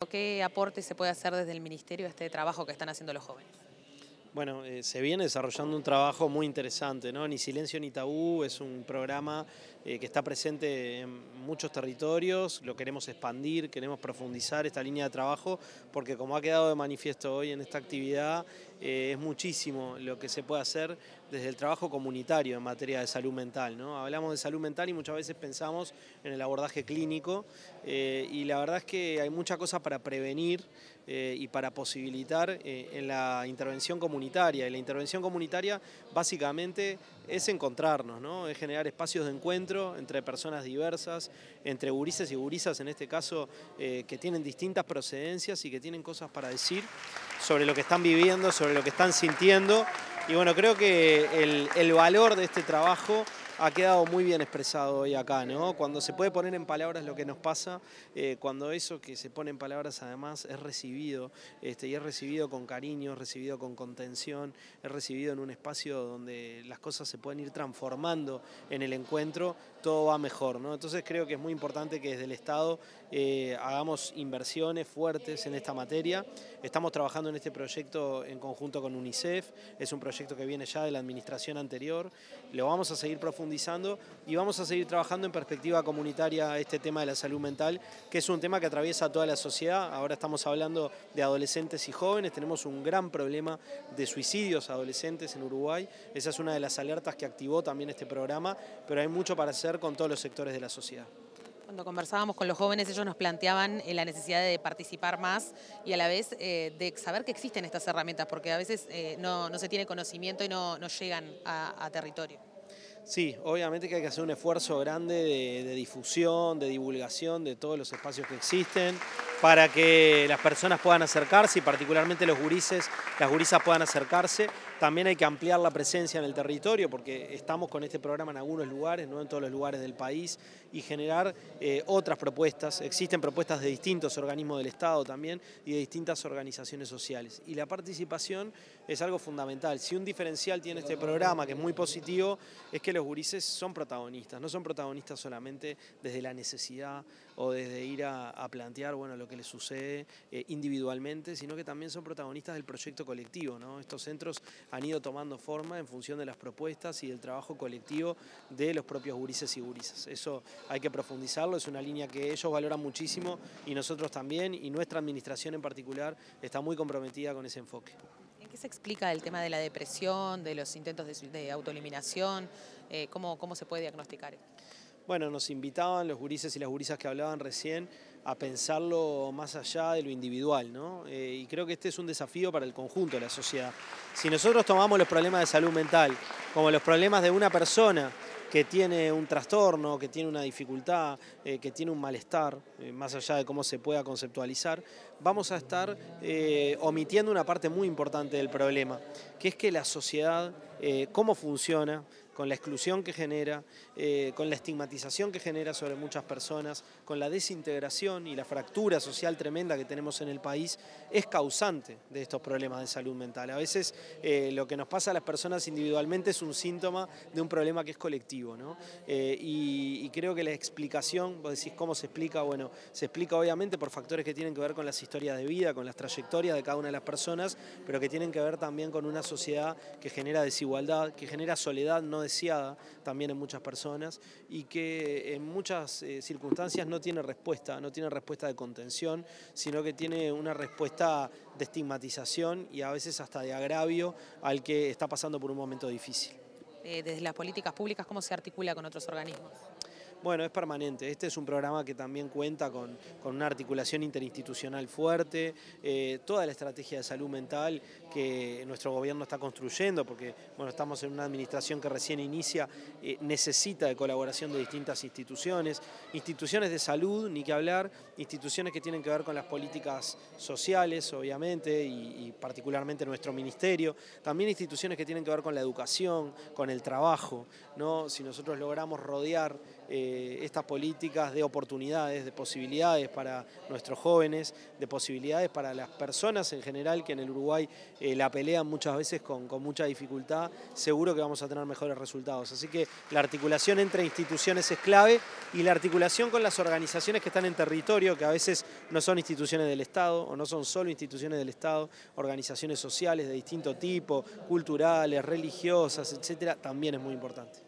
¿Qué aporte se puede hacer desde el Ministerio a este trabajo que están haciendo los jóvenes? Bueno, se viene desarrollando un trabajo muy interesante, ¿no? Ni Silencio ni Tabú es un programa que está presente en muchos territorios, lo queremos expandir, queremos profundizar esta línea de trabajo, porque como ha quedado de manifiesto hoy en esta actividad, es muchísimo lo que se puede hacer desde el trabajo comunitario en materia de salud mental, ¿no? Hablamos de salud mental y muchas veces pensamos en el abordaje clínico, y la verdad es que hay mucha cosa para prevenir y para posibilitar en la intervención comunitaria. Y la intervención comunitaria básicamente es encontrarnos, ¿no? Es generar espacios de encuentro entre personas diversas, entre gurises y gurisas en este caso, que tienen distintas procedencias y que tienen cosas para decir sobre lo que están viviendo, sobre lo que están sintiendo. Y bueno, creo que el valor de este trabajo ha quedado muy bien expresado hoy acá, ¿no? Cuando se puede poner en palabras lo que nos pasa, cuando eso que se pone en palabras además es recibido, y es recibido con cariño, es recibido con contención, es recibido en un espacio donde las cosas se pueden ir transformando en el encuentro, todo va mejor, ¿no? Entonces creo que es muy importante que desde el Estado hagamos inversiones fuertes en esta materia. Estamos trabajando en este proyecto en conjunto con UNICEF, es un proyecto que viene ya de la administración anterior, lo vamos a seguir profundizando y vamos a seguir trabajando en perspectiva comunitaria este tema de la salud mental, que es un tema que atraviesa toda la sociedad. Ahora estamos hablando de adolescentes y jóvenes, tenemos un gran problema de suicidios adolescentes en Uruguay, esa es una de las alertas que activó también este programa, pero hay mucho para hacer con todos los sectores de la sociedad. Cuando conversábamos con los jóvenes, ellos nos planteaban la necesidad de participar más y a la vez de saber que existen estas herramientas, porque a veces no se tiene conocimiento y no llegan a territorio. Sí, obviamente que hay que hacer un esfuerzo grande de difusión, de divulgación de todos los espacios que existen para que las personas puedan acercarse y particularmente los gurises, las gurisas puedan acercarse. También hay que ampliar la presencia en el territorio porque estamos con este programa en algunos lugares, no en todos los lugares del país, y generar otras propuestas. Existen propuestas de distintos organismos del Estado también y de distintas organizaciones sociales. Y la participación es algo fundamental. Si un diferencial tiene este programa, que es muy positivo, es que los gurises son protagonistas, no son protagonistas solamente desde la necesidad o desde ir a plantear lo que les sucede individualmente, sino que también son protagonistas del proyecto colectivo, ¿no? Estos centros han ido tomando forma en función de las propuestas y del trabajo colectivo de los propios gurises y gurisas. Eso hay que profundizarlo, es una línea que ellos valoran muchísimo y nosotros también, y nuestra administración en particular está muy comprometida con ese enfoque. ¿En qué se explica el tema de la depresión, de los intentos de autoeliminación? ¿Cómo se puede diagnosticar? Bueno, nos invitaban los gurises y las gurisas que hablaban recién a pensarlo más allá de lo individual, ¿no? Y creo que este es un desafío para el conjunto de la sociedad. Si nosotros tomamos los problemas de salud mental como los problemas de una persona que tiene un trastorno, que tiene una dificultad, que tiene un malestar, más allá de cómo se pueda conceptualizar, vamos a estar omitiendo una parte muy importante del problema, que es que la sociedad, cómo funciona, con la exclusión que genera, con la estigmatización que genera sobre muchas personas, con la desintegración y la fractura social tremenda que tenemos en el país, es causante de estos problemas de salud mental. A veces lo que nos pasa a las personas individualmente es un síntoma de un problema que es colectivo, ¿no? Y creo que la explicación, vos decís cómo se explica, bueno, se explica obviamente por factores que tienen que ver con las historias de vida, con las trayectorias de cada una de las personas, pero que tienen que ver también con una sociedad que genera desigualdad, que genera soledad no deseada también en muchas personas y que en muchas circunstancias no tiene respuesta de contención, sino que tiene una respuesta de estigmatización y a veces hasta de agravio al que está pasando por un momento difícil. Desde las políticas públicas, ¿cómo se articula con otros organismos? Bueno, es permanente. Este es un programa que también cuenta con una articulación interinstitucional fuerte, toda la estrategia de salud mental que nuestro gobierno está construyendo, porque estamos en una administración que recién inicia, necesita de colaboración de distintas instituciones de salud, ni que hablar, instituciones que tienen que ver con las políticas sociales, obviamente, y particularmente nuestro ministerio, también instituciones que tienen que ver con la educación, con el trabajo, ¿no? Si nosotros logramos rodear estas políticas de oportunidades, de posibilidades para nuestros jóvenes, de posibilidades para las personas en general que en el Uruguay la pelean muchas veces con mucha dificultad, seguro que vamos a tener mejores resultados. Así que la articulación entre instituciones es clave y la articulación con las organizaciones que están en territorio, que a veces no son instituciones del Estado o no son solo instituciones del Estado, organizaciones sociales de distinto tipo, culturales, religiosas, etcétera, también es muy importante.